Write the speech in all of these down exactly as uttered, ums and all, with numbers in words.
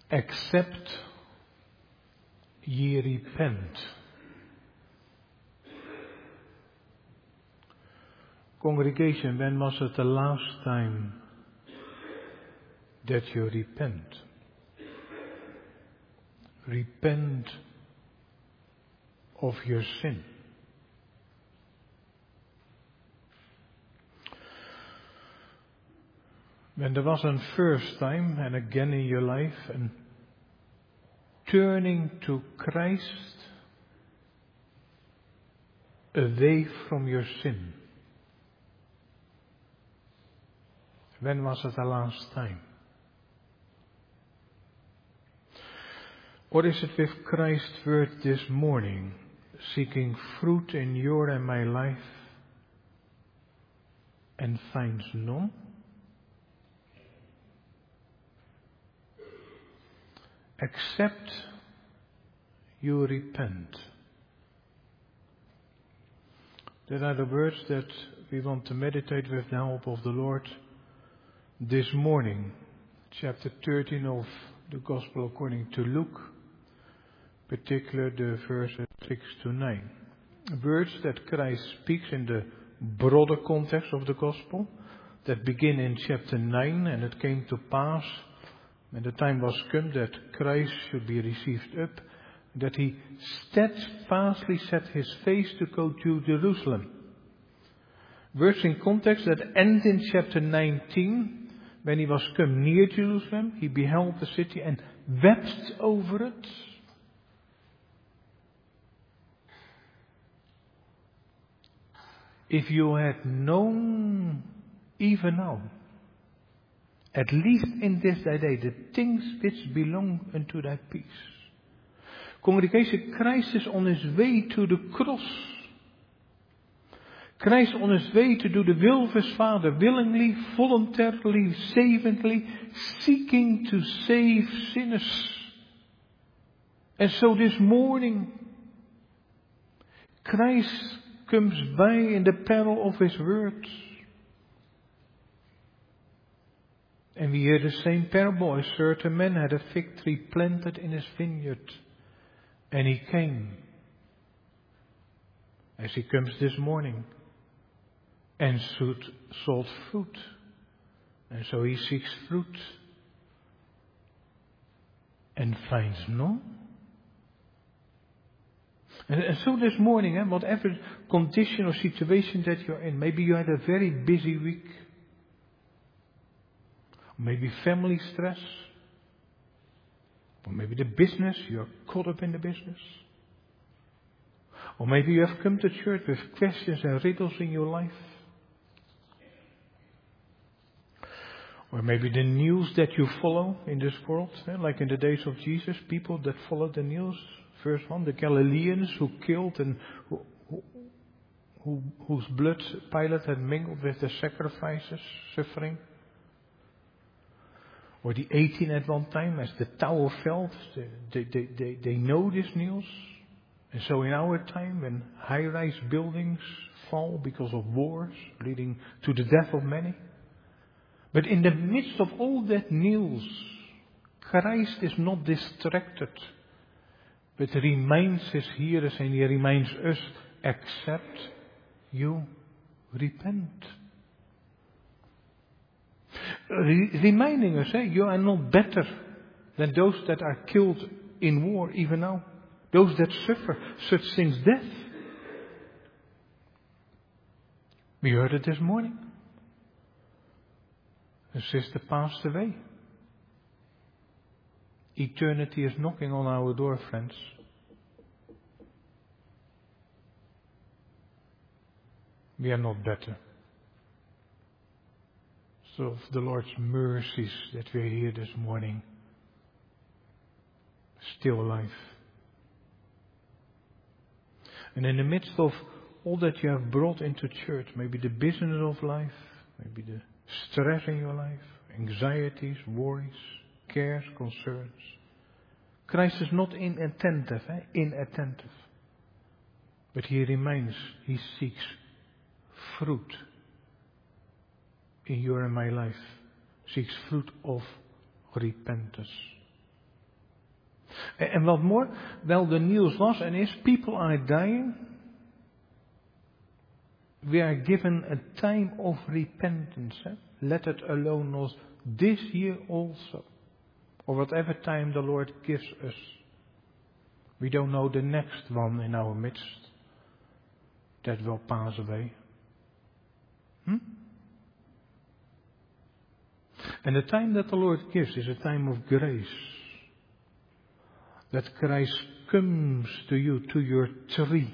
Except ye repent. Congregation, when was it the last time that you repent? Repent of your sin. When there was a first time and again in your life and turning to Christ away from your sin. When was it the last time? Or is it with Christ's word this morning, seeking fruit in your and my life and finds none? Except you repent. That are the words that we want to meditate with the help of the Lord this morning. Chapter thirteen of the Gospel according to Luke, particularly the verses six to nine. Words that Christ speaks in the broader context of the Gospel that begin in chapter nine, and it came to pass when the time was come that Christ should be received up, that he steadfastly set his face to go to Jerusalem. Words in context that end in chapter nineteen, when he was come near Jerusalem, he beheld the city and wept over it. If you had known even now, at least in this thy day, the things which belong unto thy peace. Congregation, Christ is on his way to the cross. Christ on his way to do the will of his Father, willingly, voluntarily, savingly, seeking to save sinners. And so this morning, Christ comes by in the peril of his words. And we hear the same parable. A certain man had a fig tree planted in his vineyard. And he came, as he comes this morning, and sought fruit. And so he seeks fruit and finds none. And, and so this morning, eh, whatever condition or situation that you're in, maybe you had a very busy week. Maybe family stress. Or maybe the business, you're caught up in the business. Or maybe you have come to church with questions and riddles in your life. Or maybe the news that you follow in this world, eh, like in the days of Jesus, people that follow the news. First one, the Galileans who killed and who, who, who, whose blood Pilate had mingled with the sacrifices, suffering. Or the eighteen at one time, as the tower fell, they, they, they, they know this news. And so in our time, when high-rise buildings fall because of wars, leading to the death of many. But in the midst of all that news, Christ is not distracted, but reminds his hearers and he reminds us, except you repent. Re- reminding us, eh, you are not better than those that are killed in war even now. Those that suffer such things, death. We heard it this morning. A sister passed away. Eternity is knocking on our door, friends. We are not better. So of the Lord's mercies that we hear this morning, still alive. And in the midst of all that you have brought into church, maybe the business of life, maybe the stress in your life, anxieties, worries, cares, concerns, Christ is not inattentive, eh? inattentive. But he reminds, he seeks fruit in your and my life, seeks fruit of repentance. And what more? Well, the news was and is people are dying. We are given a time of repentance. Eh? Let it alone us this year also. Or whatever time the Lord gives us. We don't know the next one in our midst that will pass away. Hmm? And the time that the Lord gives is a time of grace. That Christ comes to you, to your tree.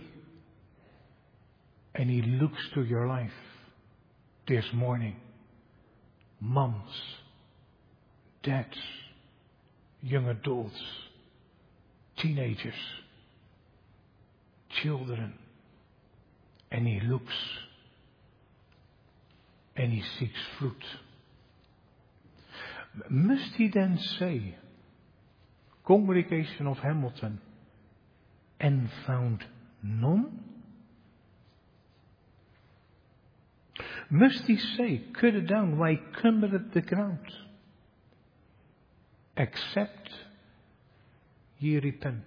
And He looks to your life this morning. Moms, dads, young adults, teenagers, children. And He looks and He seeks fruit. Must He then say, congregation of Hamilton, and found none? Must He say, cut it down, why cumbereth the ground? Except ye repent.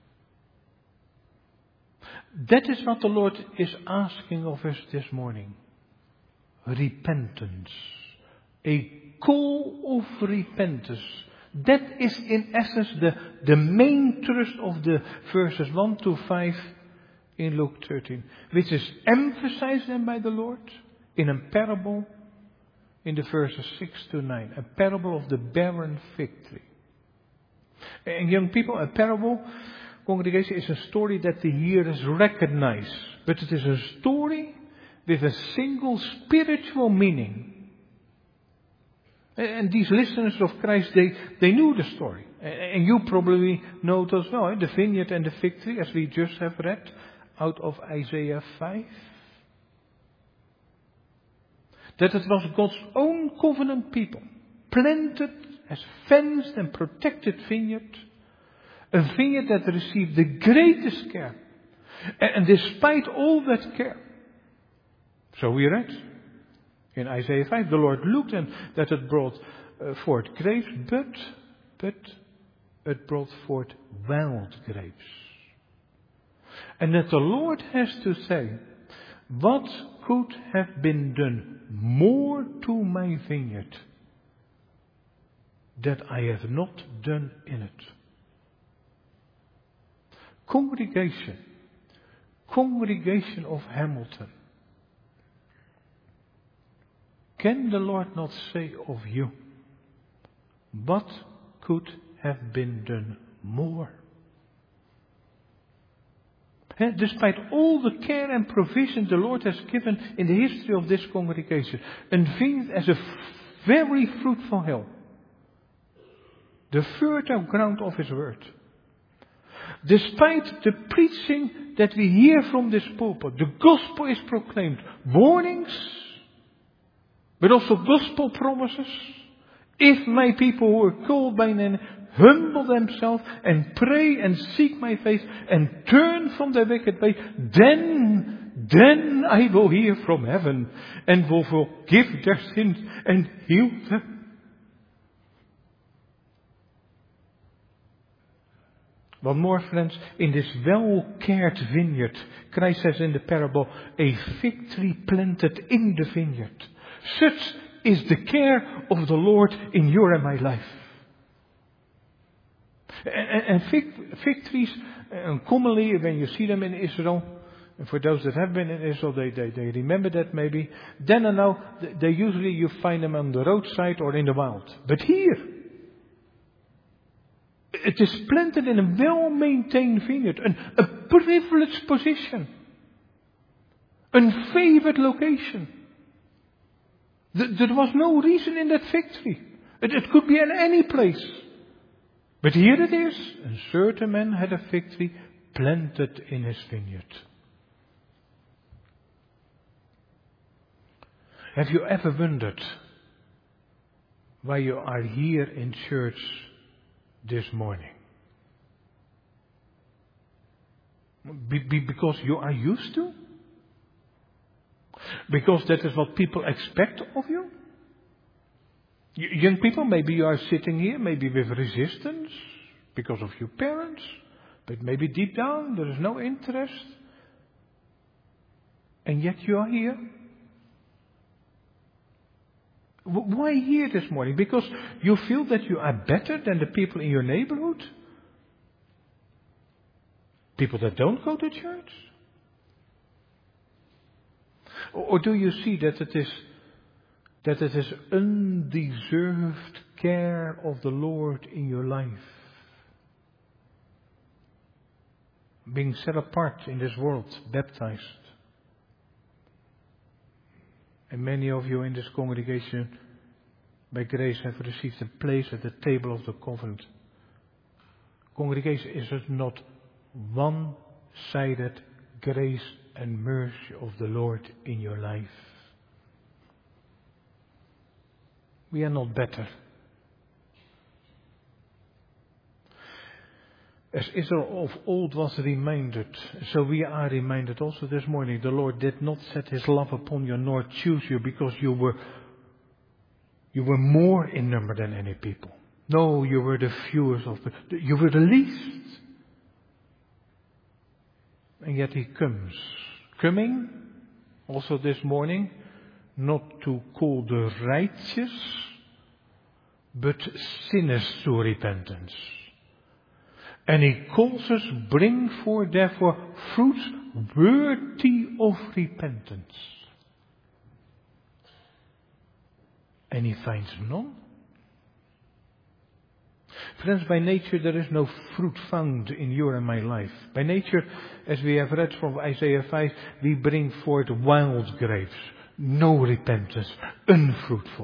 That is what the Lord is asking of us this morning. Repentance. A call of repentance. That is in essence the, the main thrust of the verses one to five in Luke thirteen. Which is emphasized then by the Lord in a parable in the verses six to nine. A parable of the barren fig tree. And young people, a parable, congregation, is a story that the hearers recognize. But it is a story with a single spiritual meaning. And these listeners of Christ, they, they knew the story. And you probably know it as well. The vineyard and the fig tree, as we just have read out of Isaiah five. That it was God's own covenant people, planted as fenced and protected vineyard. A vineyard that received the greatest care. And despite all that care, so we read in Isaiah five, the Lord looked and that it brought uh, forth grapes, but, but it brought forth wild grapes. And that the Lord has to say, what could have been done more to my vineyard that I have not done in it? Congregation, congregation of Hamilton. Can the Lord not say of you, what could have been done more? And despite all the care and provision the Lord has given in the history of this congregation, and vineyard as a very fruitful hill, the fertile ground of His word. Despite the preaching that we hear from this pulpit, the gospel is proclaimed, warnings, but also gospel promises. If my people who are called by name humble themselves and pray and seek my face and turn from their wicked way, then, then I will hear from heaven and will forgive their sins and heal them. One more, friends, in this well-cared vineyard, Christ says in the parable, a fig tree planted in the vineyard. Such is the care of the Lord in your and my life. And, and fig, fig trees, and commonly when you see them in Israel, and for those that have been in Israel, they, they, they remember that maybe. Then and now, they usually you find them on the roadside or in the wild. But here, it is planted in a well-maintained vineyard, an, a privileged position, a favored location. Th- there was no reason in that fig tree. It, it could be in any place. But here it is. A certain man had a fig tree planted in his vineyard. Have you ever wondered why you are here in church this morning? Be, be, because you are used to? Because that is what people expect of you? Y- young people, maybe you are sitting here, maybe with resistance. because of your parents, but maybe deep down there is no interest. And yet you are here. Why here this morning? Because you feel that you are better than the people in your neighborhood? People that don't go to church? Or do you see that it is that it is undeserved care of the Lord in your life? Being set apart in this world, baptized. And many of you in this congregation, by grace, have received a place at the table of the covenant. Congregation, is it not one-sided grace and mercy of the Lord in your life? We are not better. As Israel of old was reminded, so we are reminded also this morning, the Lord did not set His love upon you nor choose you because you were you were more in number than any people. No, you were the fewest of the, you were the least. And yet He comes, coming also this morning, not to call the righteous, but sinners to repentance. And He calls us, bring forth therefore fruits worthy of repentance. And He finds none. Friends, by nature there is no fruit found in your and my life. By nature, as we have read from Isaiah five, we bring forth wild grapes, no repentance, unfruitful.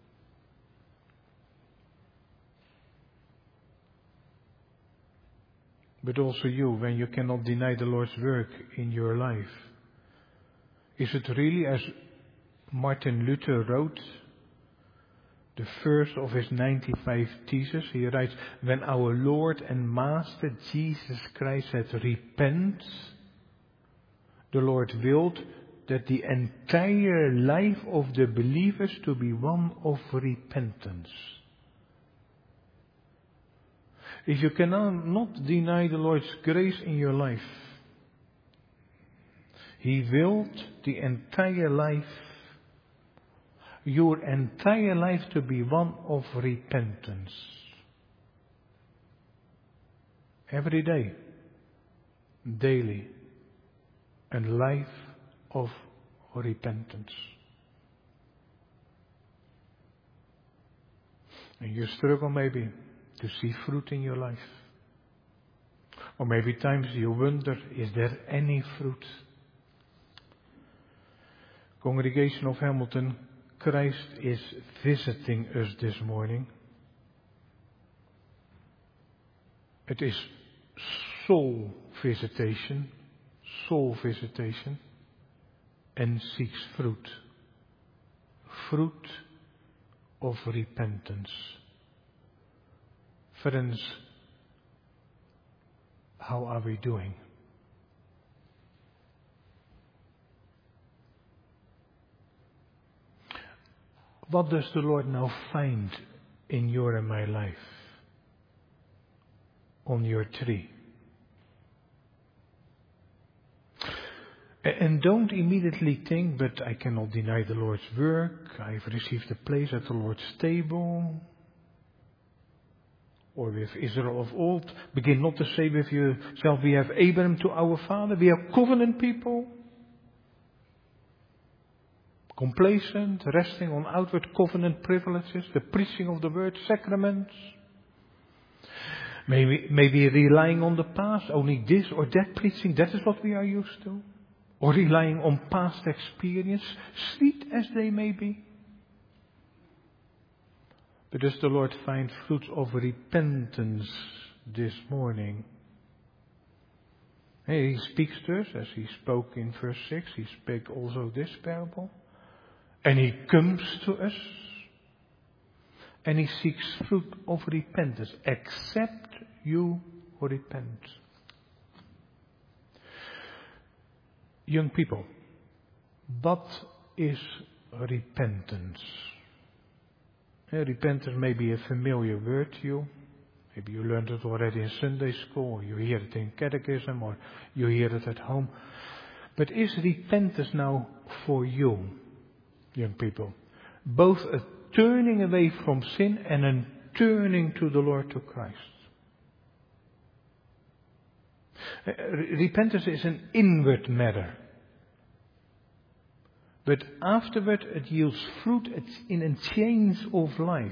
But also you, when you cannot deny the Lord's work in your life. Is it really, as Martin Luther wrote, the first of his ninety-five theses, he writes, when our Lord and Master Jesus Christ said, repent, the Lord willed that the entire life of the believers to be one of repentance. If you cannot not deny the Lord's grace in your life, He willed the entire life, your entire life to be one of repentance. Every day, daily, a life of repentance. And you struggle maybe to see fruit in your life. Or maybe times you wonder, is there any fruit? Congregation of Hamilton, Christ is visiting us this morning. It is soul visitation, soul visitation, and seeks fruit. Fruit of repentance. Friends, how are we doing? What does the Lord now find in your and my life? On your tree? And don't immediately think, but I cannot deny the Lord's work. I've received a place at the Lord's table. Or with Israel of old, begin not to say with yourself, we have Abraham to our father, we are covenant people. Complacent, resting on outward covenant privileges, the preaching of the word, sacraments. Maybe, maybe relying on the past, only this or that preaching, that is what we are used to. Or relying on past experience, sweet as they may be. But does the Lord find fruits of repentance this morning? Hey, He speaks to us, as He spoke in verse six, He spake also this parable. And He comes to us, and He seeks fruit of repentance, except you repent. Young people, what is repentance? Repentance may be a familiar word to you. Maybe you learned it already in Sunday school, or you hear it in catechism, or you hear it at home. But is repentance now for you, young people? Both a turning away from sin and a turning to the Lord, to Christ. Uh, repentance is an inward matter. But afterward it yields fruit in a change of life.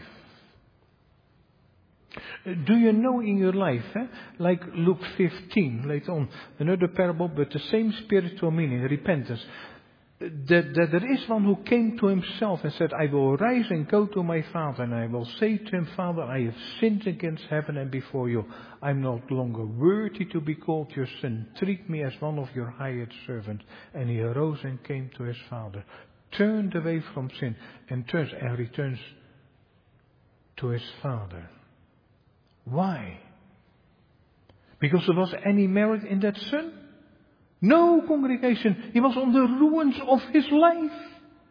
Uh, do you know in your life, eh, like Luke fifteen, later on, another parable, but the same spiritual meaning, repentance. That, that there is one who came to himself and said, I will rise and go to my father, and I will say to him, Father, I have sinned against heaven and before you. I'm no longer worthy to be called your son. Treat me as one of your hired servants. And he arose and came to his father, turned away from sin, and turns and returns to his father. Why? Because there was any merit in that son? No, congregation. He was on the ruins of his life.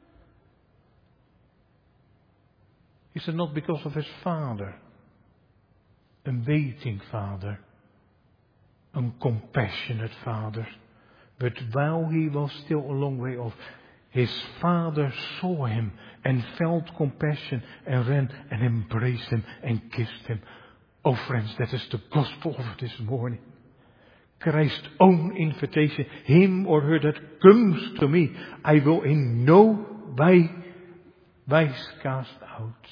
Is it not because of his father? A waiting father. A compassionate father. But while he was still a long way off, his father saw him and felt compassion and ran and embraced him and kissed him. Oh friends, that is the gospel of this morning. Christ's own invitation, him or her that comes to me, I will in no way wise cast out.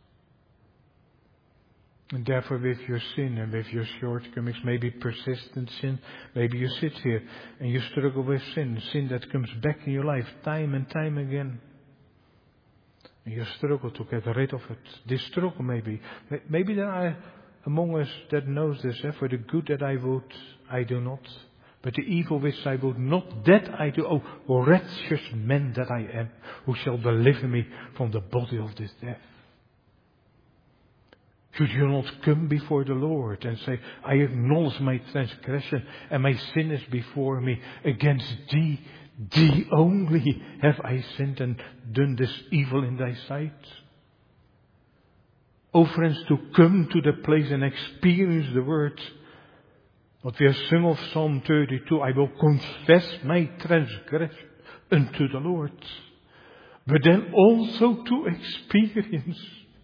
And therefore with your sin and with your shortcomings, maybe persistent sin, maybe you sit here and you struggle with sin, sin that comes back in your life time and time again. And you struggle to get rid of it. This struggle maybe, maybe there are among us that knows this, eh? For the good that I would, I do not. But the evil which I would not, that I do. Oh, wretched man that I am, who shall deliver me from the body of this death? Should you not come before the Lord and say, I acknowledge my transgression and my sin is before me. Against thee, thee only have I sinned and done this evil in thy sight. Oh friends, to come to the place and experience the word. What we have sung of Psalm thirty-two, I will confess my transgression unto the Lord. But then also to experience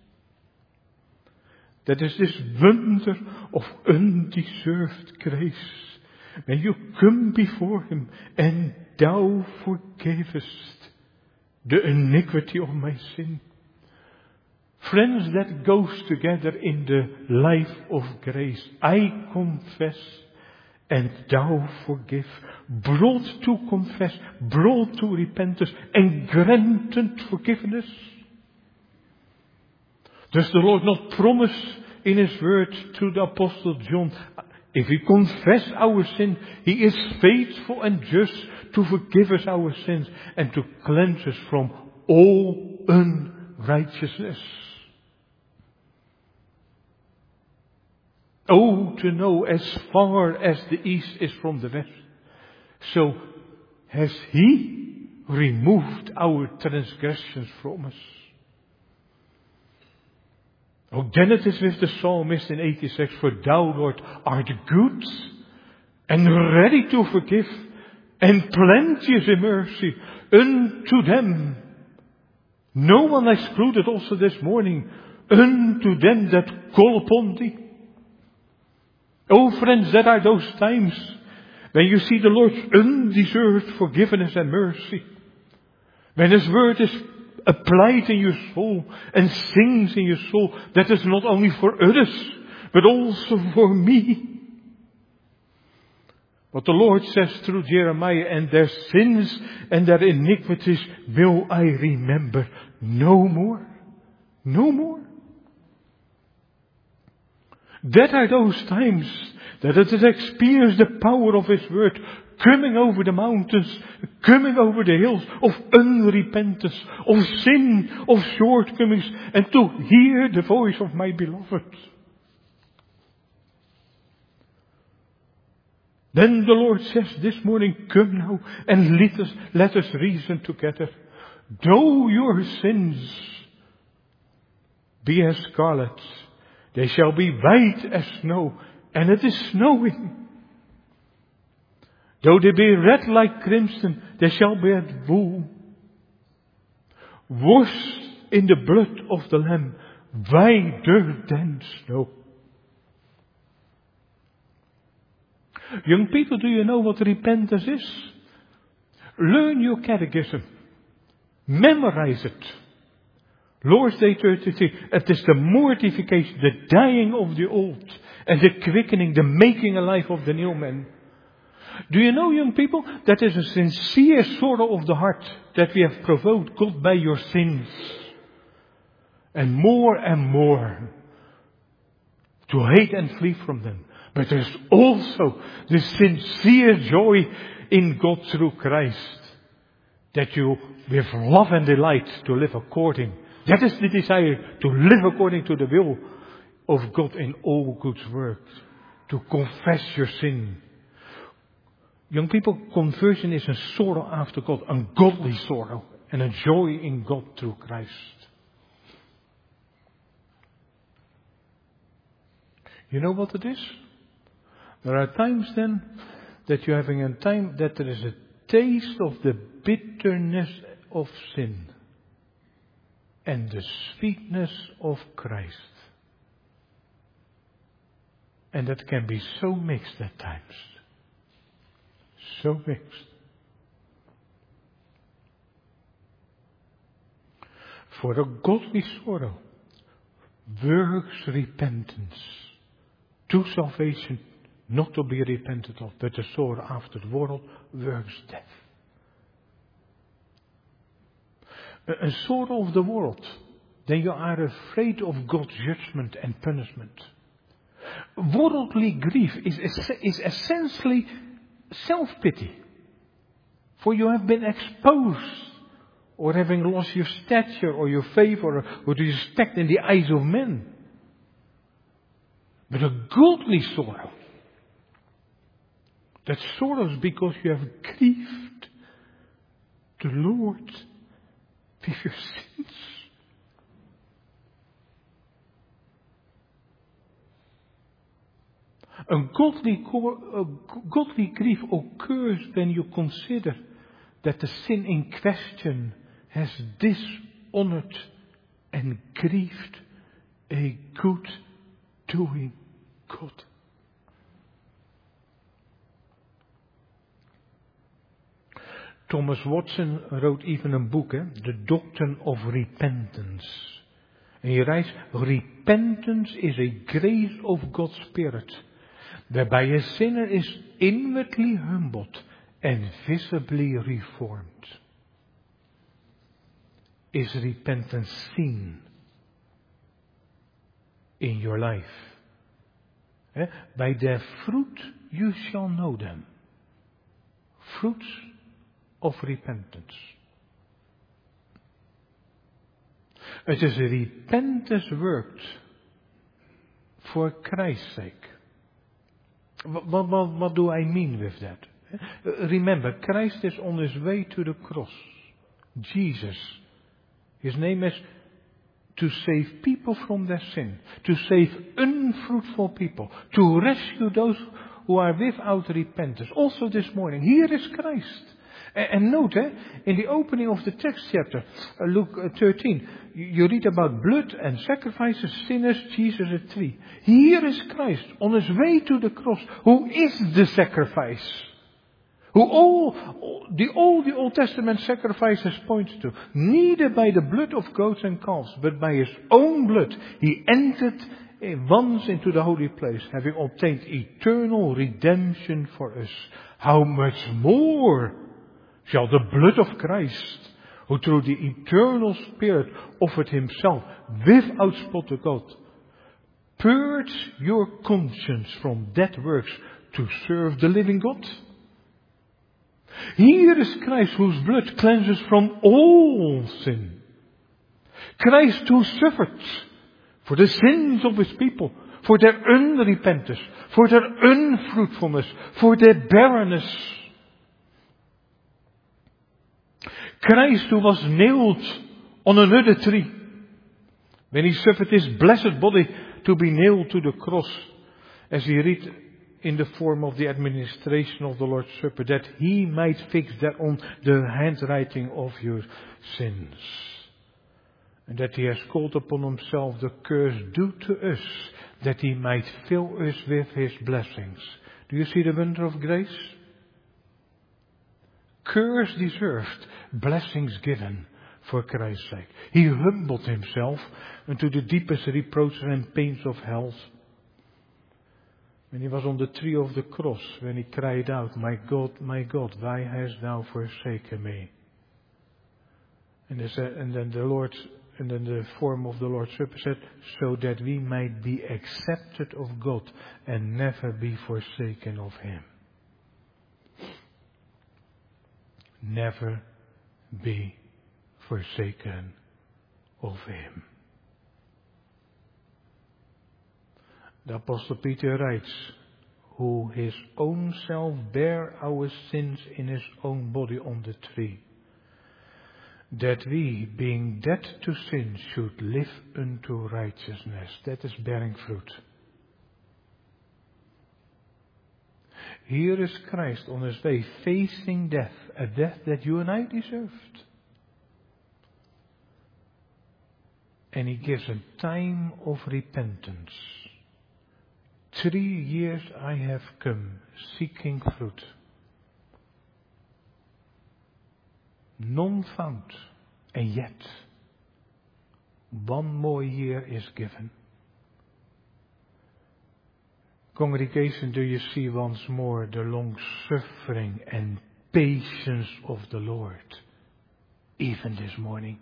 that is this wonder of undeserved grace. When you come before him and thou forgavest the iniquity of my sin. Friends, that goes together in the life of grace. I confess and thou forgive. Brought to confess, brought to repentance and granted forgiveness. Does the Lord not promise in his word to the Apostle John, if we confess our sin, he is faithful and just to forgive us our sins and to cleanse us from all unrighteousness. Oh, to know as far as the east is from the west, so has he removed our transgressions from us. Oh, then it is with the psalmist in eighty-six, for thou, Lord, art good and ready to forgive and plenteous in mercy unto them. No one excluded also this morning, unto them that call upon thee. Oh friends, that are those times when you see the Lord's undeserved forgiveness and mercy. When his word is applied in your soul and sings in your soul, that is not only for others, but also for me. What the Lord says through Jeremiah, and their sins and their iniquities will I remember no more. No more. That are those times that it has experienced the power of his word coming over the mountains, coming over the hills of unrepentance, of sin, of shortcomings, and to hear the voice of my beloved. Then the Lord says this morning, come now and let us, let us reason together. Though your sins be as scarlet, They shall be white as snow, and it is snowing. Though they be red like crimson, they shall be as wool. Washed in the blood of the Lamb, whiter than snow. Young people, do you know what repentance is? Learn your catechism. Memorize it. Lord's Day thirty-three. It is the mortification, the dying of the old, and the quickening, the making alive of the new man. Do you know, young people, that is a sincere sorrow of the heart that we have provoked God by your sins. And more and more to hate and flee from them. But there's also the sincere joy in God through Christ. That you, with love and delight, to live according. That is the desire, to live according to the will of God in all good works. To confess your sin. Young people, conversion is a sorrow after God, a godly sorrow, and a joy in God through Christ. You know what it is? There are times then that you're having a time that there is a taste of the bitterness of sin and the sweetness of Christ. And that can be so mixed at times. So mixed. For a godly sorrow works repentance to salvation, not to be repented of, but the sorrow after the world works death. A, a sorrow of the world, then you are afraid of God's judgment and punishment. Worldly grief is, is essentially self-pity. For you have been exposed, or having lost your stature, or your favor, or respect in the eyes of men. But a godly sorrow, that sorrows because you have grieved the Lord with your sins. A godly, a godly grief occurs when you consider that the sin in question has dishonored and grieved a good doing God. Thomas Watson wrote even a book, eh, The Doctrine of Repentance. And he writes, repentance is a grace of God's Spirit, whereby a sinner is inwardly humbled and visibly reformed. Is repentance seen in your life? Eh? By their fruit you shall know them. Fruits of repentance. It is a repentance worked for Christ's sake. What, what, what do I mean with that? Remember, Christ is on his way to the cross. Jesus. His name is to save people from their sin. To save unfruitful people. To rescue those who are without repentance. Also this morning, here is Christ. And note, eh, in the opening of the text chapter, uh, Luke uh, thirteen, you, you read about blood and sacrifices, sinners, Jesus a tree. Here is Christ on his way to the cross, who is the sacrifice. Who all the, all the Old Testament sacrifices point to. Neither by the blood of goats and calves, but by his own blood, he entered once into the holy place, having obtained eternal redemption for us. How much more shall the blood of Christ, who through the eternal Spirit offered himself without spot to God, purge your conscience from dead works to serve the living God? Here is Christ, whose blood cleanses from all sin. Christ who suffered for the sins of his people, for their unrepentance, for their unfruitfulness, for their barrenness. Christ who was nailed on another tree, when he suffered his blessed body to be nailed to the cross, as we read in the form of the administration of the Lord's Supper, that He might fix thereon the handwriting of your sins. And that He has called upon Himself the curse due to us, that He might fill us with His blessings. Do you see the wonder of grace? Curse deserved, blessings given for Christ's sake. He humbled Himself unto the deepest reproaches and pains of hell. When He was on the tree of the cross, when He cried out, "My God, my God, why hast Thou forsaken me?" And, said, and then the Lord, and then the form of the Lord's Supper said, so that we might be accepted of God and never be forsaken of Him. Never be forsaken of Him. The Apostle Peter writes, who His own self bare our sins in His own body on the tree, that we, being dead to sin, should live unto righteousness. That is bearing fruit. Here is Christ on His way, facing death, a death that you and I deserved. And He gives a time of repentance. Three years I have come, seeking fruit. None found, and yet one more year is given. Congregation, do you see once more the long suffering and patience of the Lord, even this morning?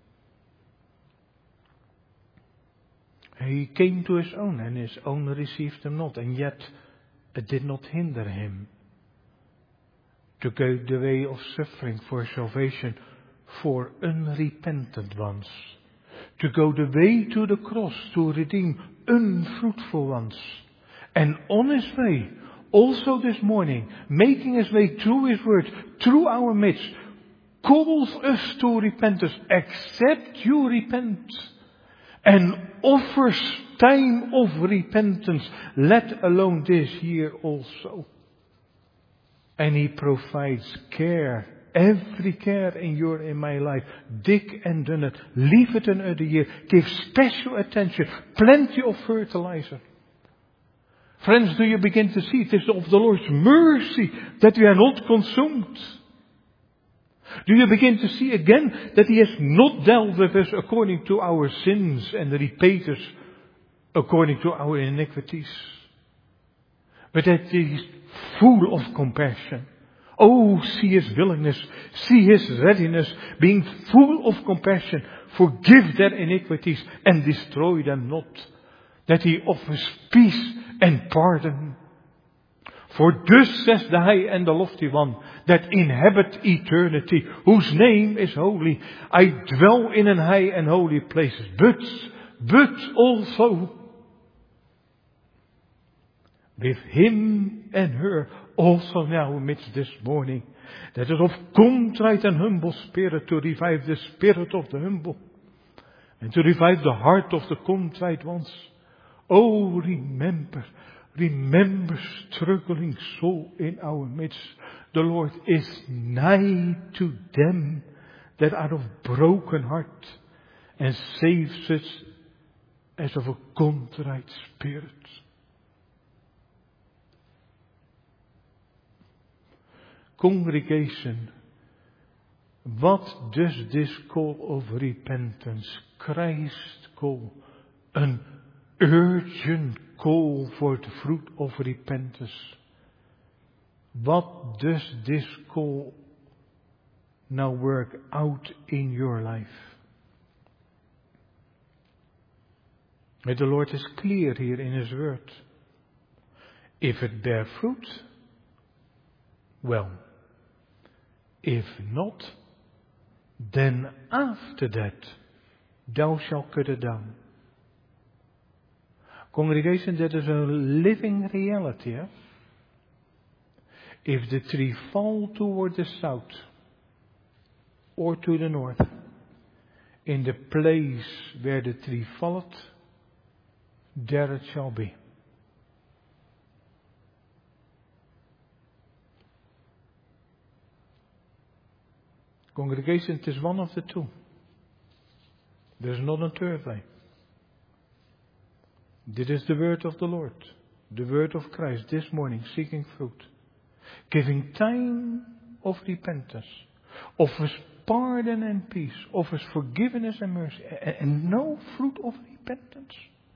He came to His own, and His own received Him not, and yet it did not hinder Him to go the way of suffering for salvation for unrepentant ones, to go the way to the cross to redeem unfruitful ones. And on His way, also this morning, making His way through His word, through our midst, calls us to repentance. Except you repent, and offers time of repentance, let alone this year also. And He provides care, every care in your, in my life. Dig and done it. Leave it another year. Give special attention. Plenty of fertilizer. Friends, do you begin to see it is of the Lord's mercy that we are not consumed? Do you begin to see again that He has not dealt with us according to our sins and repaid us according to our iniquities? But that He is full of compassion. Oh, see His willingness, see His readiness, being full of compassion, forgive their iniquities and destroy them not. That He offers peace and pardon. For thus says the high and the lofty one, that inhabit eternity, whose name is holy. I dwell in an high and holy place, but, but also with him and her also now amidst this morning, that is of contrite and humble spirit, to revive the spirit of the humble, and to revive the heart of the contrite ones. Oh, remember, remember, struggling soul in our midst. The Lord is nigh to them that are of broken heart, and saves us as of a contrite spirit. Congregation, what does this call of repentance, Christ call, an urgent call for the fruit of repentance? What does this call now work out in your life? And the Lord is clear here in His word. If it bear fruit, well. If not, then after that thou shalt cut it down. Congregation, that is a living reality. Eh? If the tree fall toward the south or to the north, in the place where the tree falleth, there it shall be. Congregation, it is one of the two. There's not a third way. This is the word of the Lord, the word of Christ this morning, seeking fruit, giving time of repentance, offers pardon and peace, offers forgiveness and mercy, and, and no fruit of repentance.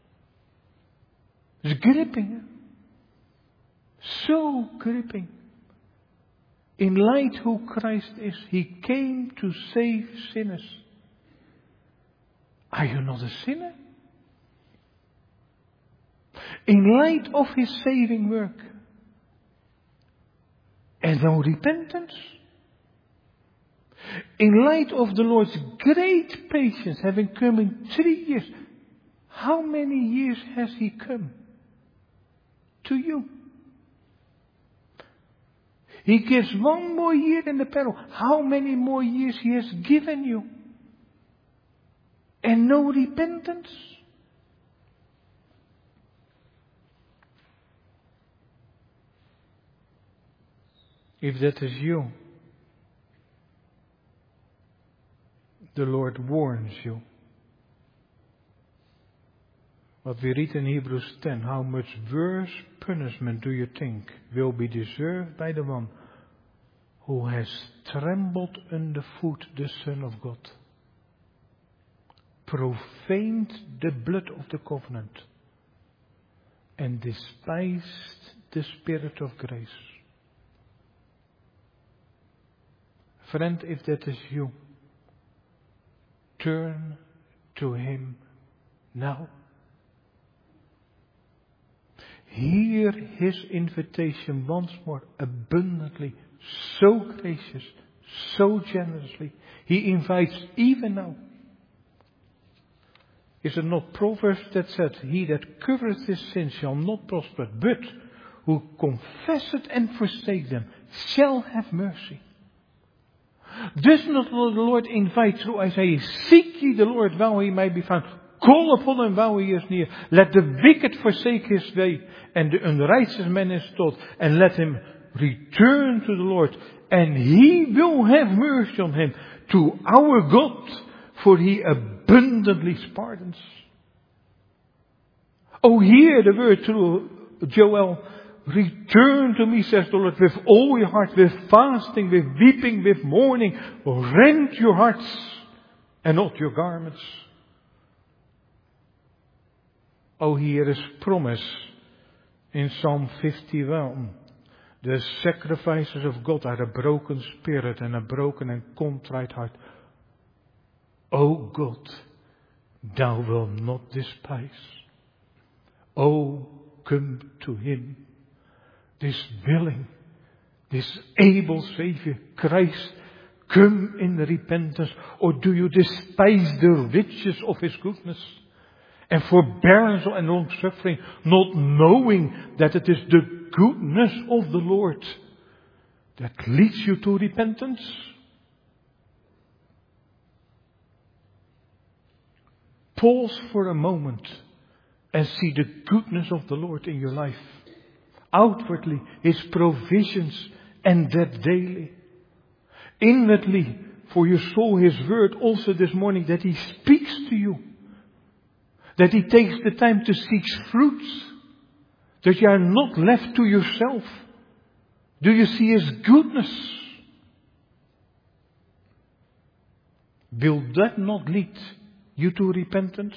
It's gripping. So gripping. In light who Christ is, He came to save sinners. Are you not a sinner? In light of His saving work, and no repentance. In light of the Lord's great patience, having come in three years, how many years has He come to you? He gives one more year in the peril. How many more years He has given you? And no repentance? If that is you, the Lord warns you. What we read in Hebrews ten, how much worse punishment do you think will be deserved by the one who has trampled underfoot the Son of God, profaned the blood of the covenant, and despised the Spirit of grace? Friend, if that is you, turn to Him now. Hear His invitation once more, abundantly, so gracious, so generously. He invites even now. Is it not Proverbs that said, he that covereth his sins shall not prosper, but who confesseth and forsake them shall have mercy? Does not the Lord invite through Isaiah, seek ye the Lord while He may be found, call upon Him while He is near, let the wicked forsake his way, and the unrighteous man his thought, and let him return to the Lord, and He will have mercy on him, to our God, for He abundantly pardons. Oh, hear the word through Joel. Return to me, says the Lord, with all your heart, with fasting, with weeping, with mourning. Rend your hearts and not your garments. Oh, hear His promise in Psalm fifty-one. The sacrifices of God are a broken spirit and a broken and contrite heart. O God, Thou wilt not despise. Oh, come to Him. This willing, this able Savior, Christ, come in repentance. Or do you despise the riches of His goodness and forbearance and long suffering, not knowing that it is the goodness of the Lord that leads you to repentance? Pause for a moment and see the goodness of the Lord in your life. Outwardly, His provisions, and that daily. Inwardly, for you saw His word also this morning, that He speaks to you. That He takes the time to seek fruits. That you are not left to yourself. Do you see His goodness? Will that not lead you to repentance?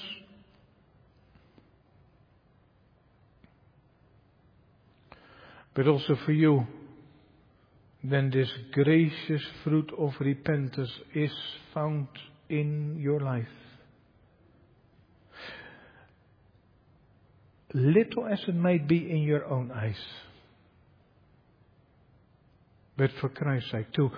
But also for you, when this gracious fruit of repentance is found in your life. Little as it might be in your own eyes. But for Christ's sake too.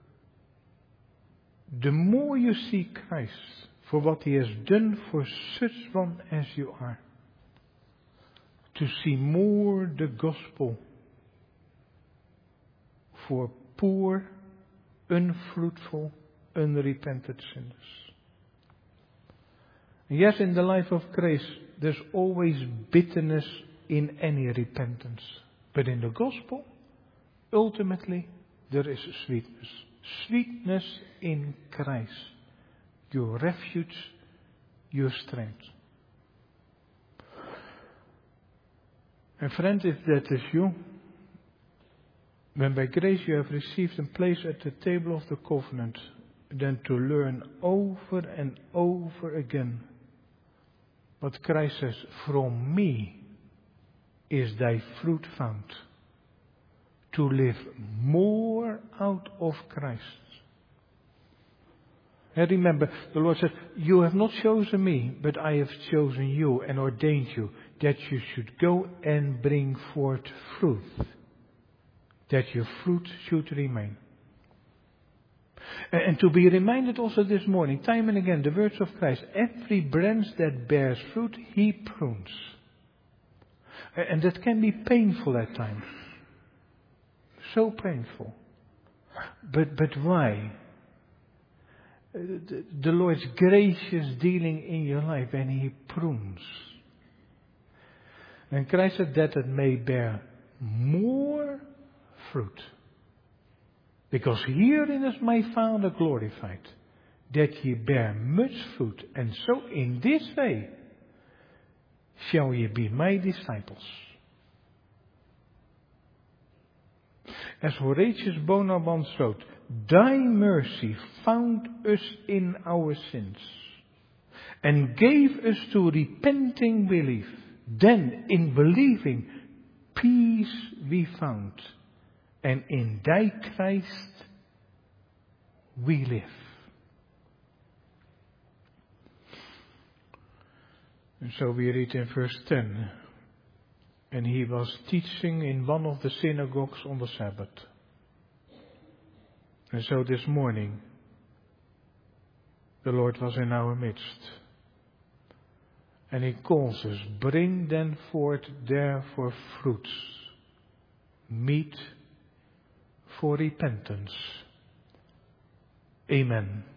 The more you see Christ for what He has done for such one as you are. To see more the gospel for poor, unfruitful, unrepented sinners. Yes, in the life of grace, there's always bitterness in any repentance. But in the gospel, ultimately, there is sweetness. Sweetness in Christ. Your refuge, your strength. And friend, if that is you, when by grace you have received a place at the table of the covenant, then to learn over and over again what Christ says, from me is thy fruit found. To live more out of Christ. And remember, the Lord said, you have not chosen me, but I have chosen you and ordained you that you should go and bring forth fruit. That your fruit should remain. And, and to be reminded also this morning, time and again, the words of Christ, every branch that bears fruit, he prunes. And that can be painful at times. So painful. But, but why? The, the Lord's gracious dealing in your life and he prunes. And Christ said that it may bear more fruit. Because herein is my Father glorified, that ye bear much fruit, and so in this way shall ye be my disciples. As Horatius Bonaventure wrote, thy mercy found us in our sins, and gave us to repenting belief. Then in believing, peace we found, and in thy Christ we live. And so we read in verse ten, and he was teaching in one of the synagogues on the Sabbath. And so this morning, the Lord was in our midst. And he calls us, bring then forth therefore fruits, meet for repentance. Amen.